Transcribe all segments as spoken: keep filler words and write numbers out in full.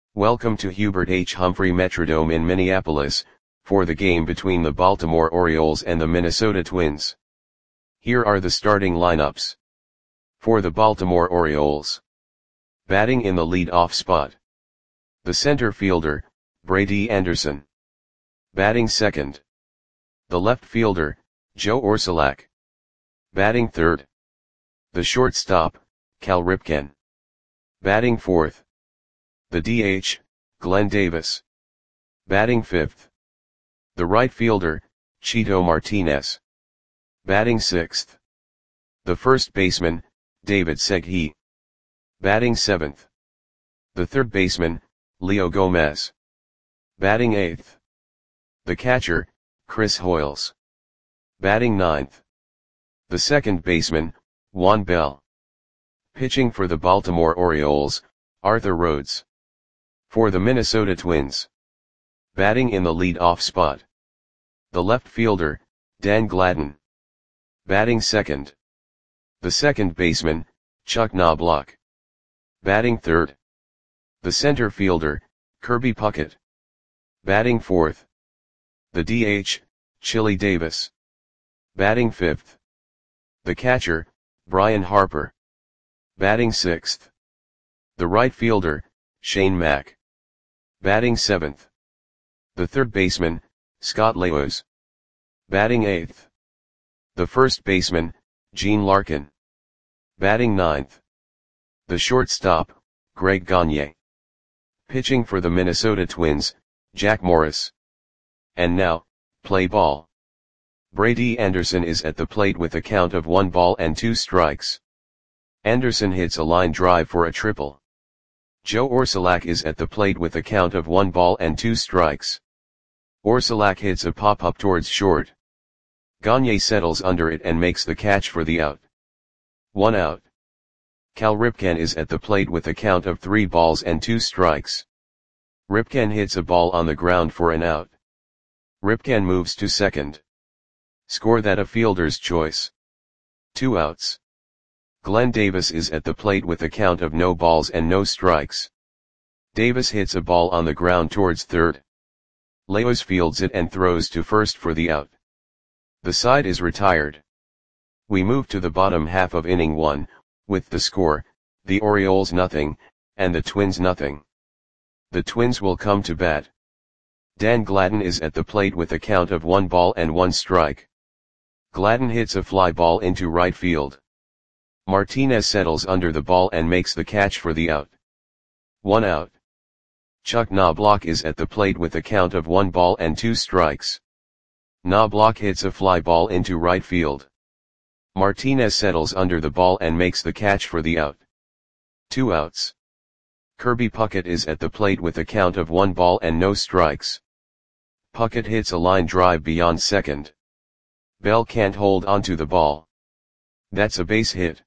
Welcome to Hubert H. Humphrey Metrodome in Minneapolis, for the game between the Baltimore Orioles and the Minnesota Twins. Here are the starting lineups. For the Baltimore Orioles. Batting in the lead-off spot. The center fielder, Brady Anderson. Batting second. The left fielder, Joe Orsulak. Batting third. The shortstop, Cal Ripken. Batting fourth. The D H, Glenn Davis. Batting fifth. The right fielder, Chito Martinez. Batting sixth. The first baseman, David Segui. Batting seventh. The third baseman, Leo Gomez. Batting eighth. The catcher, Chris Hoiles. Batting ninth. The second baseman, Juan Bell. Pitching for the Baltimore Orioles, Arthur Rhodes. For the Minnesota Twins. Batting in the lead-off spot. The left fielder, Dan Gladden. Batting second. The second baseman, Chuck Knobloch. Batting third. The center fielder, Kirby Puckett. Batting fourth. The D H, Chili Davis. Batting fifth. The catcher, Brian Harper. Batting sixth. The right fielder, Shane Mack. Batting seventh. The third baseman, Scott Leos. Batting eighth. The first baseman, Gene Larkin. Batting ninth. The shortstop, Greg Gagne. Pitching for the Minnesota Twins, Jack Morris. And now, play ball. Brady Anderson is at the plate with a count of one ball and two strikes. Anderson hits a line drive for a triple. Joe Orsulak is at the plate with a count of one ball and two strikes. Orsulak hits a pop-up towards short. Gagne settles under it and makes the catch for the out. One out. Cal Ripken is at the plate with a count of three balls and two strikes. Ripken hits a ball on the ground for an out. Ripken moves to second. Score that a fielder's choice. Two outs. Glenn Davis is at the plate with a count of no balls and no strikes. Davis hits a ball on the ground towards third. Leos fields it and throws to first for the out. The side is retired. We move to the bottom half of inning one, with the score, the Orioles nothing, and the Twins nothing. The Twins will come to bat. Dan Gladden is at the plate with a count of one ball and one strike. Gladden hits a fly ball into right field. Martinez settles under the ball and makes the catch for the out. One out. Chuck Knobloch is at the plate with a count of one ball and two strikes. Knobloch hits a fly ball into right field. Martinez settles under the ball and makes the catch for the out. Two outs. Kirby Puckett is at the plate with a count of one ball and no strikes. Puckett hits a line drive beyond second. Bell can't hold onto the ball. That's a base hit.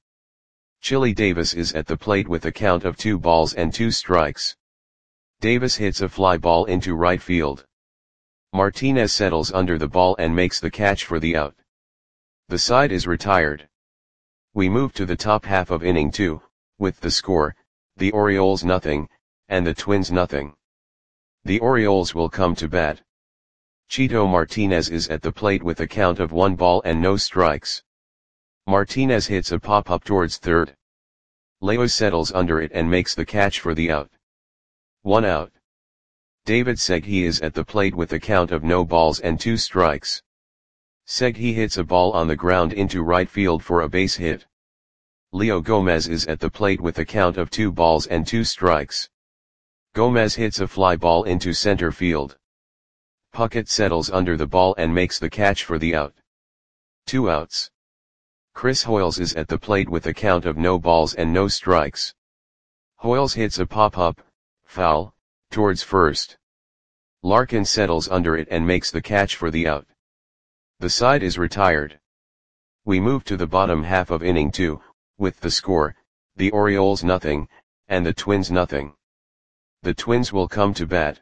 Chili Davis is at the plate with a count of two balls and two strikes. Davis hits a fly ball into right field. Martinez settles under the ball and makes the catch for the out. The side is retired. We move to the top half of inning two, with the score, the Orioles nothing, and the Twins nothing. The Orioles will come to bat. Chito Martinez is at the plate with a count of one ball and no strikes. Martinez hits a pop-up towards third. Leos settles under it and makes the catch for the out. One out. David Segui is at the plate with a count of no balls and two strikes. Segui hits a ball on the ground into right field for a base hit. Leo Gomez is at the plate with a count of two balls and two strikes. Gomez hits a fly ball into center field. Puckett settles under the ball and makes the catch for the out. Two outs. Chris Hoiles is at the plate with a count of no balls and no strikes. Hoiles hits a pop-up, foul, towards first. Larkin settles under it and makes the catch for the out. The side is retired. We move to the bottom half of inning two, with the score, the Orioles nothing, and the Twins nothing. The Twins will come to bat.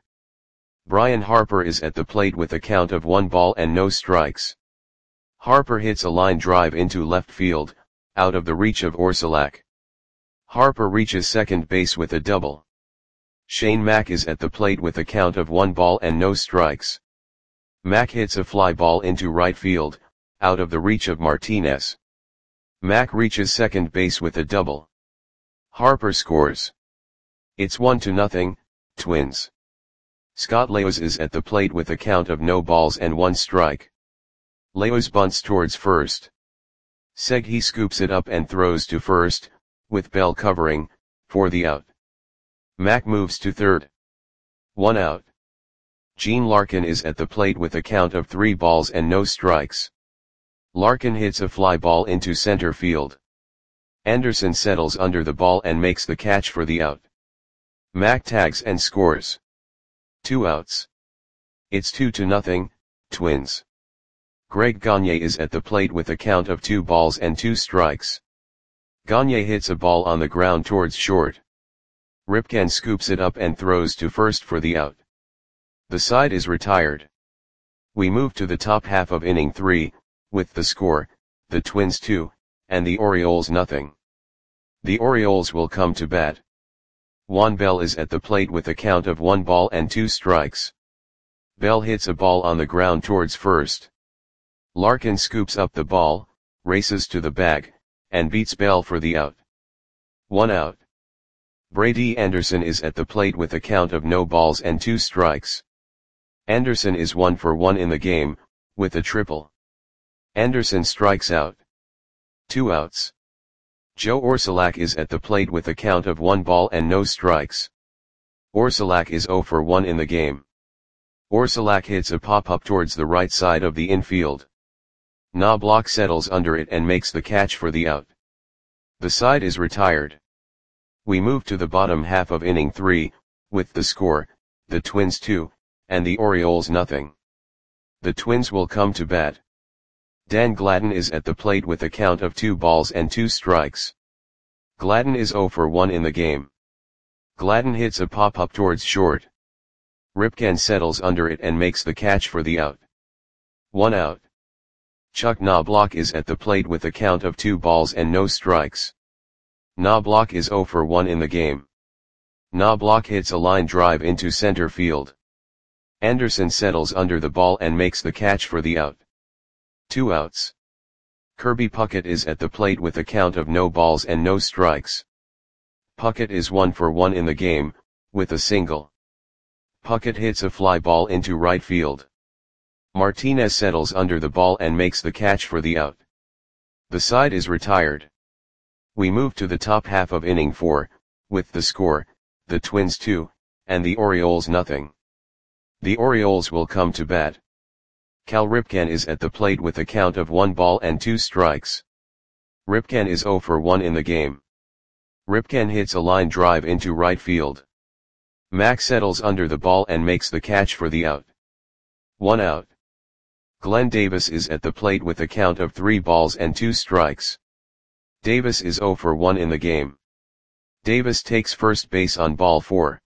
Brian Harper is at the plate with a count of one ball and no strikes. Harper hits a line drive into left field, out of the reach of Orsulak. Harper reaches second base with a double. Shane Mack is at the plate with a count of one ball and no strikes. Mack hits a fly ball into right field, out of the reach of Martinez. Mack reaches second base with a double. Harper scores. It's one to nothing, Twins. Scott Leos is at the plate with a count of no balls and one strike. Leos bunts towards first. Segui scoops it up and throws to first, with Bell covering, for the out. Mack moves to third. One out. Gene Larkin is at the plate with a count of three balls and no strikes. Larkin hits a fly ball into center field. Anderson settles under the ball and makes the catch for the out. Mack tags and scores. Two outs. It's two to nothing, Twins. Greg Gagne is at the plate with a count of two balls and two strikes. Gagne hits a ball on the ground towards short. Ripken scoops it up and throws to first for the out. The side is retired. We move to the top half of inning three, with the score, the Twins two, and the Orioles nothing. The Orioles will come to bat. Juan Bell is at the plate with a count of one ball and two strikes. Bell hits a ball on the ground towards first. Larkin scoops up the ball, races to the bag, and beats Bell for the out. One out. Brady Anderson is at the plate with a count of no balls and two strikes. Anderson is one for one in the game, with a triple. Anderson strikes out. Two outs. Joe Orsulak is at the plate with a count of one ball and no strikes. Orsulak is zero for one in the game. Orsulak hits a pop-up towards the right side of the infield. Knobloch settles under it and makes the catch for the out. The side is retired. We move to the bottom half of inning three, with the score, the Twins two, and the Orioles nothing. The Twins will come to bat. Dan Gladden is at the plate with a count of two balls and two strikes. Gladden is zero for one in the game. Gladden hits a pop-up towards short. Ripken settles under it and makes the catch for the out. One out. Chuck Knobloch is at the plate with a count of two balls and no strikes. Knobloch is zero for one in the game. Knobloch hits a line drive into center field. Anderson settles under the ball and makes the catch for the out. Two outs. Kirby Puckett is at the plate with a count of no balls and no strikes. Puckett is one for one in the game, with a single. Puckett hits a fly ball into right field. Martinez settles under the ball and makes the catch for the out. The side is retired. We move to the top half of inning four, with the score, the Twins two, and the Orioles nothing. The Orioles will come to bat. Cal Ripken is at the plate with a count of one ball and two strikes. Ripken is zero for one in the game. Ripken hits a line drive into right field. Mack settles under the ball and makes the catch for the out. One out. Glenn Davis is at the plate with a count of three balls and two strikes. Davis is zero for one in the game. Davis takes first base on ball four.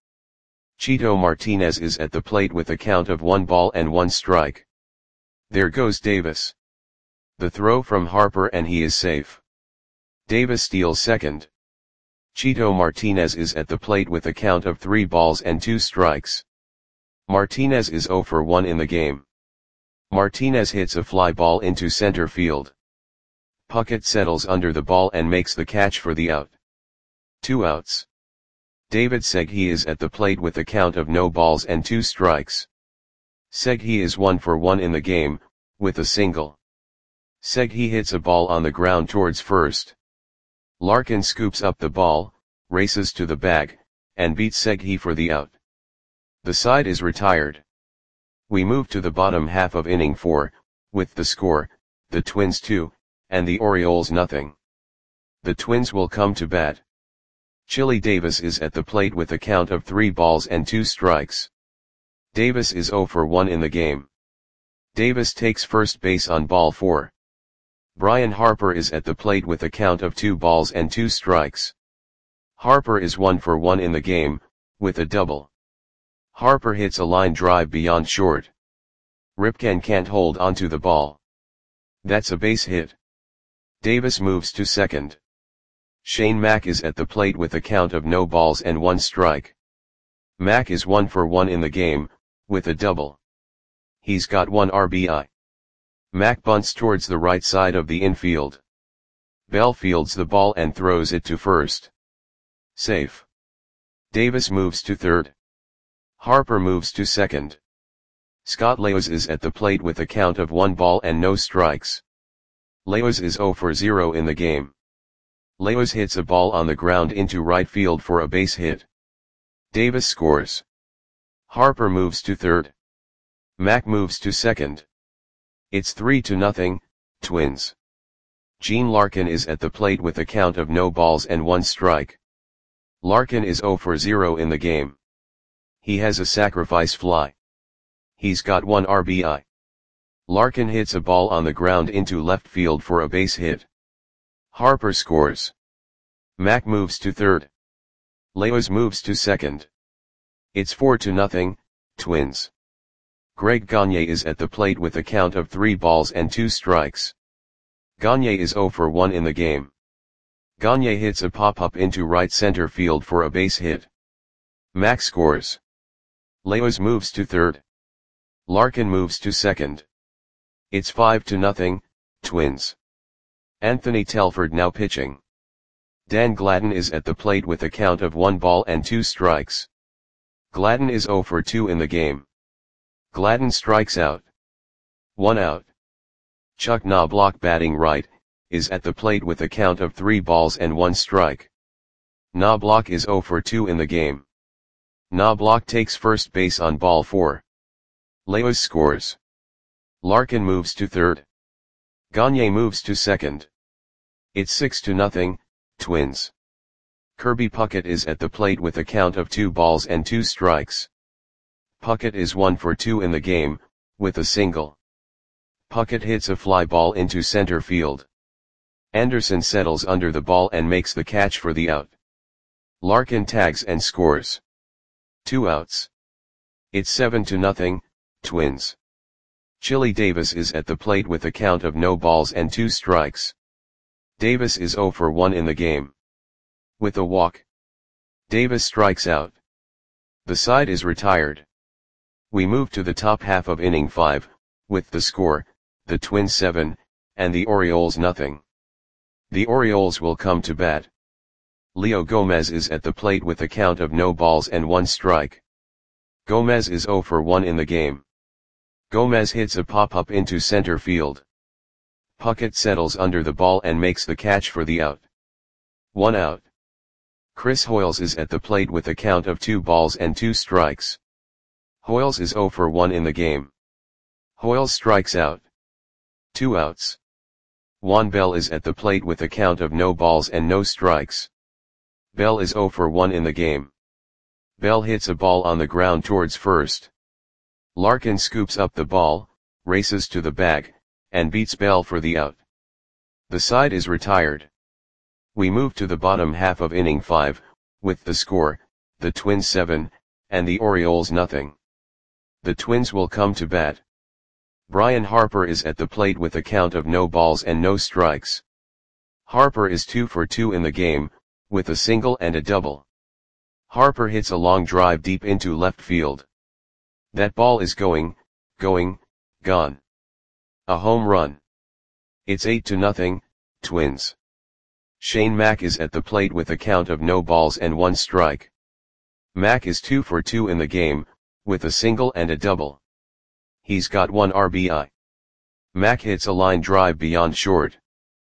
Chito Martinez is at the plate with a count of one ball and one strike. There goes Davis. The throw from Harper and he is safe. Davis steals second. Chito Martinez is at the plate with a count of three balls and two strikes. Martinez is zero for one in the game. Martinez hits a fly ball into center field. Puckett settles under the ball and makes the catch for the out. Two outs. David Segui is at the plate with a count of no balls and two strikes. Segui is one for one in the game, with a single. Segui hits a ball on the ground towards first. Larkin scoops up the ball, races to the bag, and beats Segui for the out. The side is retired. We move to the bottom half of inning four, with the score, the Twins two, and the Orioles nothing. The Twins will come to bat. Chili Davis is at the plate with a count of three balls and two strikes. Davis is zero for one in the game. Davis takes first base on ball four. Brian Harper is at the plate with a count of two balls and two strikes. Harper is one for one in the game, with a double. Harper hits a line drive beyond short. Ripken can't hold onto the ball. That's a base hit. Davis moves to second. Shane Mack is at the plate with a count of no balls and one strike. Mac is one for one in the game, with a double. He's got one R B I. Mac bunts towards the right side of the infield. Bell fields the ball and throws it to first. Safe. Davis moves to third. Harper moves to second. Scott Leos is at the plate with a count of one ball and no strikes. Leos is zero for zero in the game. Leos hits a ball on the ground into right field for a base hit. Davis scores. Harper moves to third. Mac moves to second. It's three to nothing, Twins. Gene Larkin is at the plate with a count of no balls and one strike. Larkin is zero for zero in the game. He has a sacrifice fly. He's got one R B I. Larkin hits a ball on the ground into left field for a base hit. Harper scores. Mac moves to third. Leos moves to second. It's four to nothing, Twins. Greg Gagne is at the plate with a count of three balls and two strikes. Gagne is zero for one in the game. Gagne hits a pop-up into right center field for a base hit. Mac scores. Leos moves to third. Larkin moves to second. It's five to nothing, Twins. Anthony Telford now pitching. Dan Gladden is at the plate with a count of one ball and two strikes. Gladden is zero for two in the game. Gladden strikes out. One out. Chuck Knobloch batting right, is at the plate with a count of three balls and one strike. Knobloch is zero for two in the game. Knobloch takes first base on ball four. Leos scores. Larkin moves to third. Gagne moves to second. It's six to nothing, Twins. Kirby Puckett is at the plate with a count of two balls and two strikes. Puckett is one for two in the game, with a single. Puckett hits a fly ball into center field. Anderson settles under the ball and makes the catch for the out. Larkin tags and scores. Two outs. It's seven to nothing, Twins. Chili Davis is at the plate with a count of no balls and two strikes. Davis is zero for one in the game. With a walk. Davis strikes out. The side is retired. We move to the top half of inning five, with the score, the Twins seven, and the Orioles nothing. The Orioles will come to bat. Leo Gomez is at the plate with a count of no balls and one strike. Gomez is zero for one in the game. Gomez hits a pop-up into center field. Puckett settles under the ball and makes the catch for the out. One out. Chris Hoiles is at the plate with a count of two balls and two strikes. Hoiles is zero for one in the game. Hoiles strikes out. Two outs. Juan Bell is at the plate with a count of no balls and no strikes. Bell is zero for one in the game. Bell hits a ball on the ground towards first. Larkin scoops up the ball, races to the bag, and beats Bell for the out. The side is retired. We move to the bottom half of inning five, with the score, the Twins seven, and the Orioles nothing. The Twins will come to bat. Brian Harper is at the plate with a count of no balls and no strikes. Harper is two for two in the game, with a single and a double. Harper hits a long drive deep into left field. That ball is going, going, gone. A home run. It's eight to nothing, Twins. Shane Mack is at the plate with a count of no balls and one strike. Mack is two for two in the game, with a single and a double. He's got one R B I. Mack hits a line drive beyond short.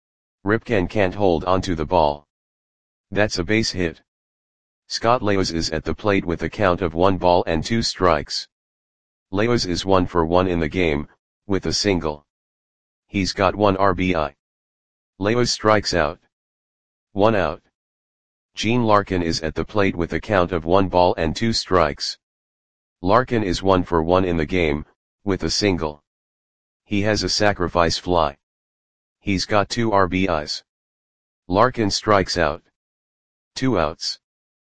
Ripken can't hold onto the ball. That's a base hit. Scott Leos is at the plate with a count of one ball and two strikes. Leos is one for one in the game, with a single. He's got one R B I. Leos strikes out. One out. Gene Larkin is at the plate with a count of one ball and two strikes. Larkin is one for one in the game, with a single. He has a sacrifice fly. He's got two R B Is. Larkin strikes out. Two outs.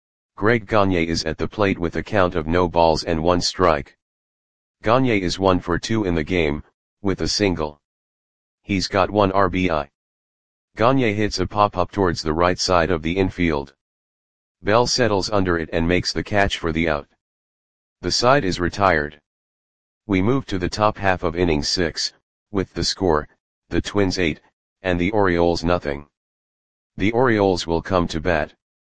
Greg Gagne is at the plate with a count of no balls and one strike. Gagne is one for two in the game, with a single. He's got one R B I. Gagne hits a pop-up towards the right side of the infield. Bell settles under it and makes the catch for the out. The side is retired. We move to the top half of inning six, with the score, the Twins eight, and the Orioles nothing. The Orioles will come to bat.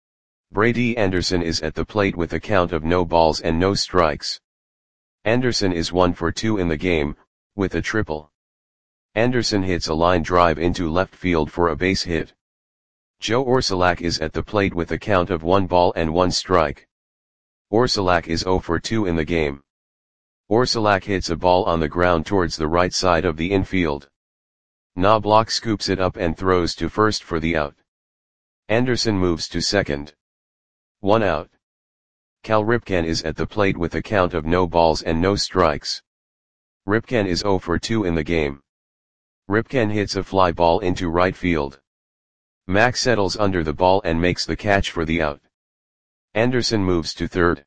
Brady Anderson is at the plate with a count of no balls and no strikes. Anderson is one for two in the game, with a triple. Anderson hits a line drive into left field for a base hit. Joe Orsulak is at the plate with a count of one ball and one strike. Orsulak is zero for two in the game. Orsulak hits a ball on the ground towards the right side of the infield. Knobloch scoops it up and throws to first for the out. Anderson moves to second. One out. Cal Ripken is at the plate with a count of no balls and no strikes. Ripken is zero for two in the game. Ripken hits a fly ball into right field. Mack settles under the ball and makes the catch for the out. Anderson moves to third.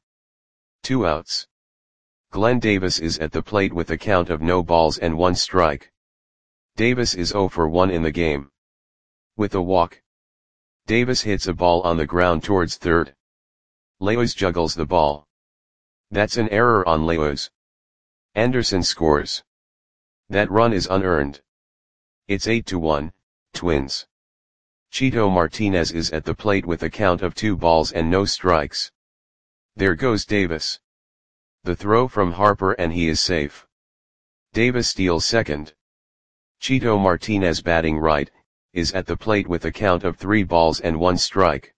Two outs. Glenn Davis is at the plate with a count of no balls and one strike. Davis is zero for one in the game. With a walk, Davis hits a ball on the ground towards third. Leos juggles the ball. That's an error on Leos. Anderson scores. That run is unearned. It's eight to one, Twins. Chito Martinez is at the plate with a count of two balls and no strikes. There goes Davis. The throw from Harper and he is safe. Davis steals second. Chito Martinez, batting right, is at the plate with a count of three balls and one strike.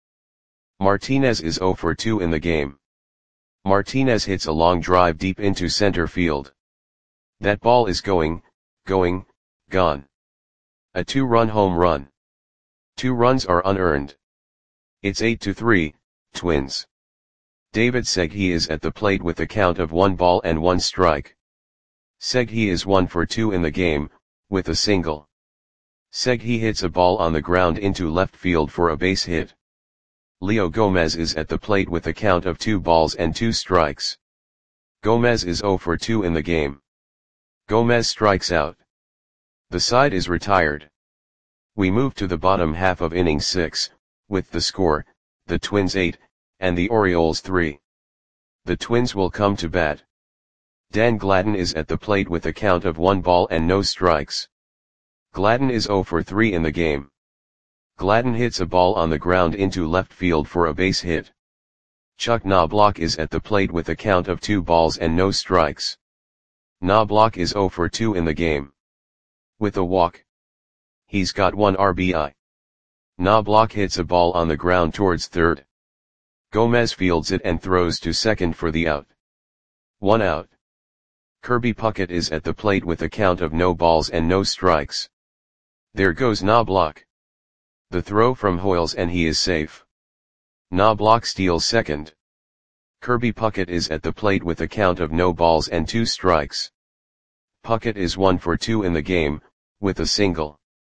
Martinez is zero for two in the game. Martinez hits a long drive deep into center field. That ball is going, going, gone. A two-run home run. Two runs are unearned. It's eight to three, Twins. David Segui is at the plate with a count of one ball and one strike. Segui is one for two in the game, with a single. Segui hits a ball on the ground into left field for a base hit. Leo Gomez is at the plate with a count of two balls and two strikes. Gomez is zero for two in the game. Gomez strikes out. The side is retired. We move to the bottom half of inning six, with the score, the Twins eight, and the Orioles three. The Twins will come to bat. Dan Gladden is at the plate with a count of one ball and no strikes. Gladden is zero for three in the game. Gladden hits a ball on the ground into left field for a base hit. Chuck Knobloch is at the plate with a count of two balls and no strikes. Knobloch is zero for two in the game. With a walk, he's got one R B I. Knobloch hits a ball on the ground towards third. Gomez fields it and throws to second for the out. One out. Kirby Puckett is at the plate with a count of no balls and no strikes. There goes Knobloch. The throw from Hoyles and he is safe. Knobloch steals second. Kirby Puckett is at the plate with a count of no balls and two strikes. Puckett is one for two in the game, with a single.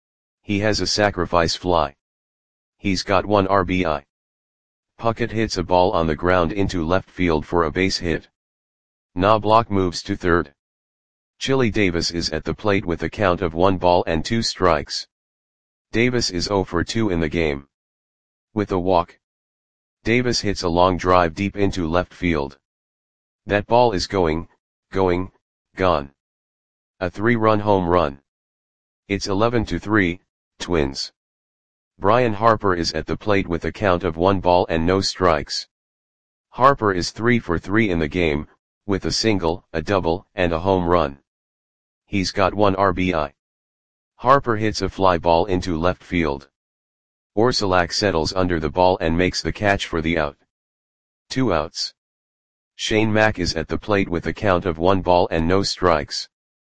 He has a sacrifice fly. He's got one R B I. Puckett hits a ball on the ground into left field for a base hit. Knobloch moves to third. Chili Davis is at the plate with a count of one ball and two strikes. Davis is zero for two in the game. With a walk, Davis hits a long drive deep into left field. That ball is going, going, gone. A three-run home run. It's eleven to three, Twins. Brian Harper is at the plate with a count of one ball and no strikes. Harper is three for three in the game, with a single, a double, and a home run. He's got one R B I. Harper hits a fly ball into left field. Orsulak settles under the ball and makes the catch for the out. Two outs. Shane Mack is at the plate with a count of one ball and no strikes.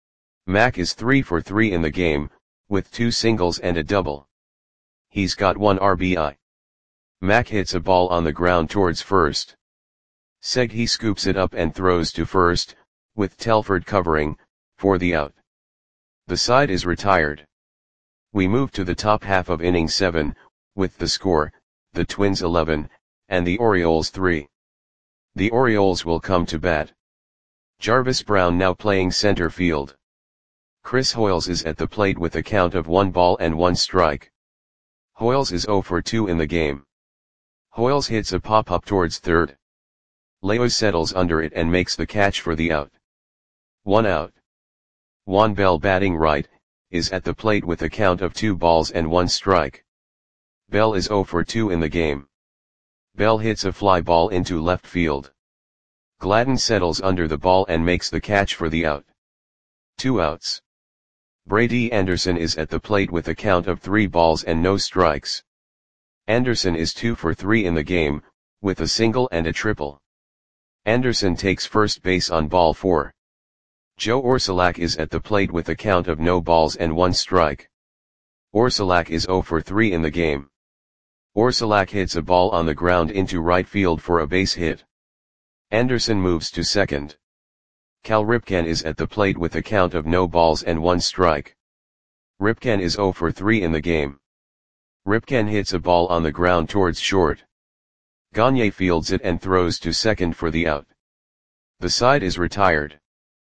Mack is three for three in the game, with two singles and a double. He's got one R B I. Mack hits a ball on the ground towards first. Segui scoops it up and throws to first, with Telford covering, for the out. The side is retired. We move to the top half of inning seven, with the score, the Twins eleven, and the Orioles three. The Orioles will come to bat. Jarvis Brown now playing center field. Chris Hoyles is at the plate with a count of one ball and one strike. Hoyles is zero for two in the game. Hoyles hits a pop-up towards third. Leo settles under it and makes the catch for the out. One out. Juan Bell, batting right, is at the plate with a count of two balls and one strike. Bell is oh for two in the game. Bell hits a fly ball into left field. Gladden settles under the ball and makes the catch for the out. Two outs. Brady Anderson is at the plate with a count of three balls and no strikes. Anderson is two for three in the game, with a single and a triple. Anderson takes first base on ball four. Joe Orsulak is at the plate with a count of no balls and one strike. Orsulak is oh for three in the game. Orsulak hits a ball on the ground into right field for a base hit. Anderson moves to second. Cal Ripken is at the plate with a count of no balls and one strike. Ripken is oh for three in the game. Ripken hits a ball on the ground towards short. Gagne fields it and throws to second for the out. The side is retired.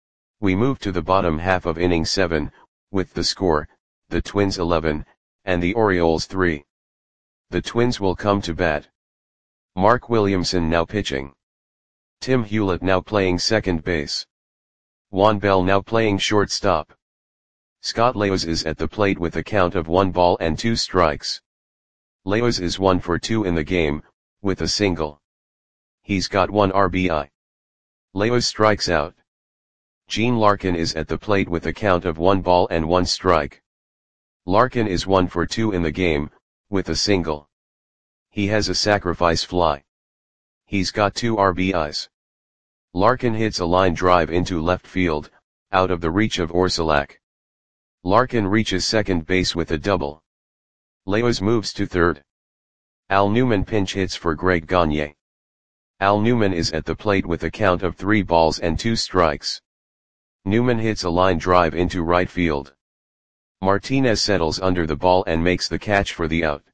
We move to the bottom half of inning seven, with the score, the Twins eleven, and the Orioles three. The Twins will come to bat. Mark Williamson now pitching. Tim Hewlett now playing second base. Juan Bell now playing shortstop. Scott Leos is at the plate with a count of one ball and two strikes. Leos is one for two in the game, with a single. He's got one R B I. Leos strikes out. Gene Larkin is at the plate with a count of one ball and one strike. Larkin is one for two in the game, with a single. He has a sacrifice fly. He's got two R B Is. Larkin hits a line drive into left field, out of the reach of Orsulak. Larkin reaches second base with a double. Leos moves to third. Al Newman pinch hits for Greg Gagne. Al Newman is at the plate with a count of three balls and two strikes. Newman hits a line drive into right field. Martinez settles under the ball and makes the catch for the out.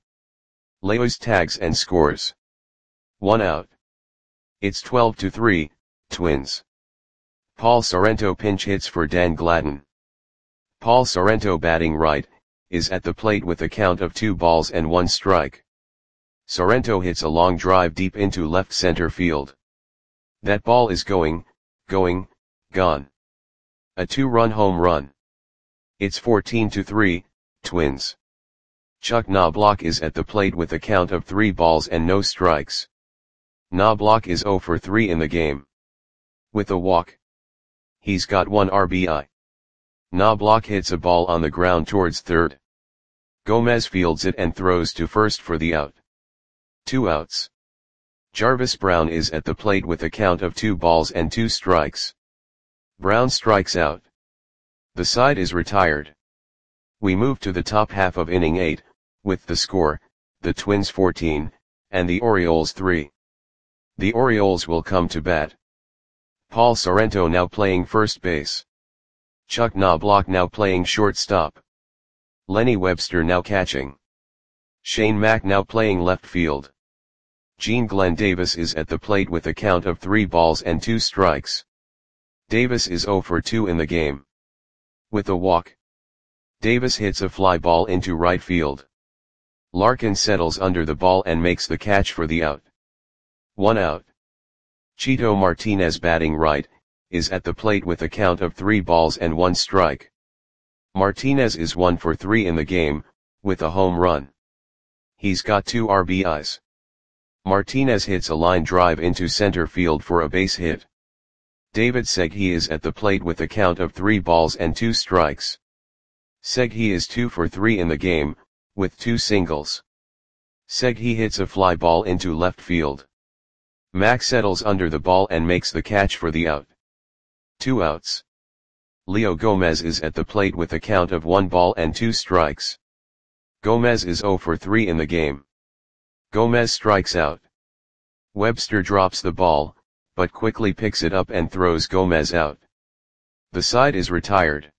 Leos tags and scores. One out. It's twelve to three, Twins. Paul Sorrento pinch hits for Dan Gladden. Paul Sorrento, batting right, is at the plate with a count of two balls and one strike. Sorrento hits a long drive deep into left center field. That ball is going, going, gone. A two-run home run. It's fourteen to three, Twins. Chuck Knobloch is at the plate with a count of three balls and no strikes. Knobloch is oh for three in the game. With a walk. He's got one R B I. Knobloch hits a ball on the ground towards third. Gomez fields it and throws to first for the out. Two outs. Jarvis Brown is at the plate with a count of two balls and two strikes. Brown strikes out. The side is retired. We move to the top half of inning eight, with the score, the Twins fourteen, and the Orioles three. The Orioles will come to bat. Paul Sorrento now playing first base. Chuck Knobloch now playing shortstop. Lenny Webster now catching. Shane Mack now playing left field. Gene Glenn Davis is at the plate with a count of three balls and two strikes. Davis is oh for two in the game. With a walk. Davis hits a fly ball into right field. Larkin settles under the ball and makes the catch for the out. One out. Chito Martinez, batting right, is at the plate with a count of three balls and one strike. Martinez is one for three in the game, with a home run. He's got two R B Is. Martinez hits a line drive into center field for a base hit. David Segui is at the plate with a count of three balls and two strikes. Segui is two for three in the game, with two singles. Segui hits a fly ball into left field. Mack settles under the ball and makes the catch for the out. Two outs. Leo Gomez is at the plate with a count of one ball and two strikes. Gomez is oh for three in the game. Gomez strikes out. Webster drops the ball, but quickly picks it up and throws Gomez out. The side is retired.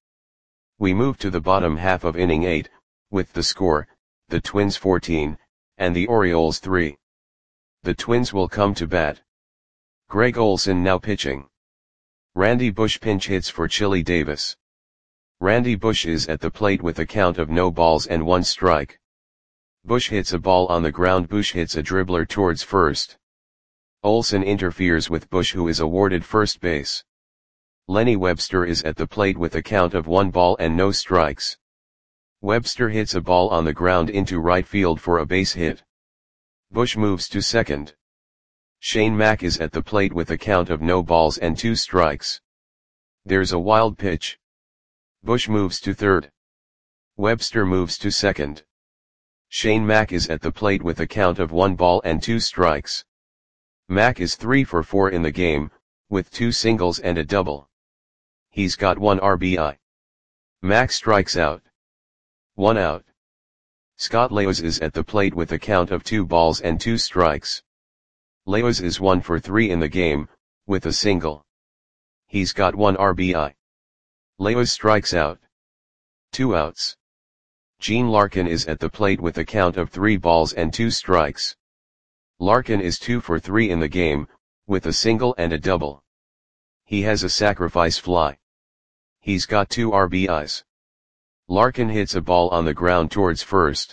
We move to the bottom half of inning eight, with the score, the Twins fourteen, and the Orioles three. The Twins will come to bat. Greg Olson now pitching. Randy Bush pinch hits for Chili Davis. Randy Bush is at the plate with a count of no balls and one strike. Bush hits a ball on the ground. Bush hits a dribbler towards first. Olsen interferes with Bush, who is awarded first base. Lenny Webster is at the plate with a count of one ball and no strikes. Webster hits a ball on the ground into right field for a base hit. Bush moves to second. Shane Mack is at the plate with a count of no balls and two strikes. There's a wild pitch. Bush moves to third. Webster moves to second. Shane Mack is at the plate with a count of one ball and two strikes. Mack is three for four in the game, with two singles and a double. He's got one R B I. Mack strikes out. One out. Scott Leos is at the plate with a count of two balls and two strikes. Leos is one for three in the game, with a single. He's got one R B I. Leos strikes out. Two outs. Gene Larkin is at the plate with a count of three balls and two strikes. Larkin is two for three in the game, with a single and a double. He has a sacrifice fly. He's got two R B Is. Larkin hits a ball on the ground towards first.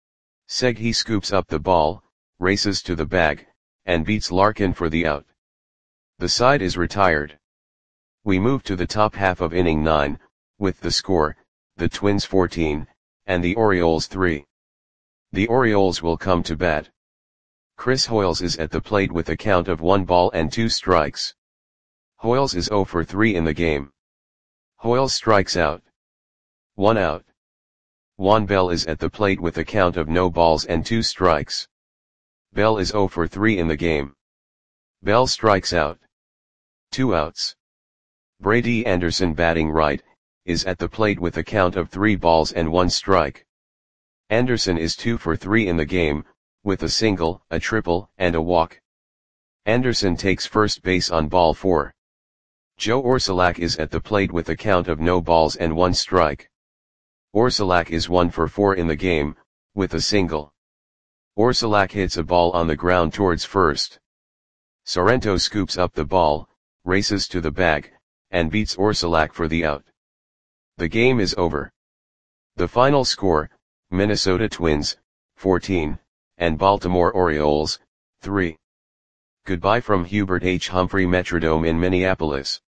Seghi scoops up the ball, races to the bag, and beats Larkin for the out. The side is retired. We move to the top half of inning nine, with the score, the Twins fourteen, and the Orioles three. The Orioles will come to bat. Chris Hoiles is at the plate with a count of one ball and two strikes. Hoiles is zero for three in the game. Hoiles strikes out. One out. Juan Bell is at the plate with a count of no balls and two strikes. Bell is zero for three in the game. Bell strikes out. Two outs. Brady Anderson, batting right, is at the plate with a count of three balls and one strike. Anderson is two for three in the game, with a single, a triple, and a walk. Anderson takes first base on ball four. Joe Orsulak is at the plate with a count of no balls and one strike. Orsulak is one for four in the game, with a single. Orsulak hits a ball on the ground towards first. Sorrento scoops up the ball, races to the bag, and beats Orsulak for the out. The game is over. The final score, Minnesota Twins, fourteen, and Baltimore Orioles, three. Goodbye from Hubert H. Humphrey Metrodome in Minneapolis.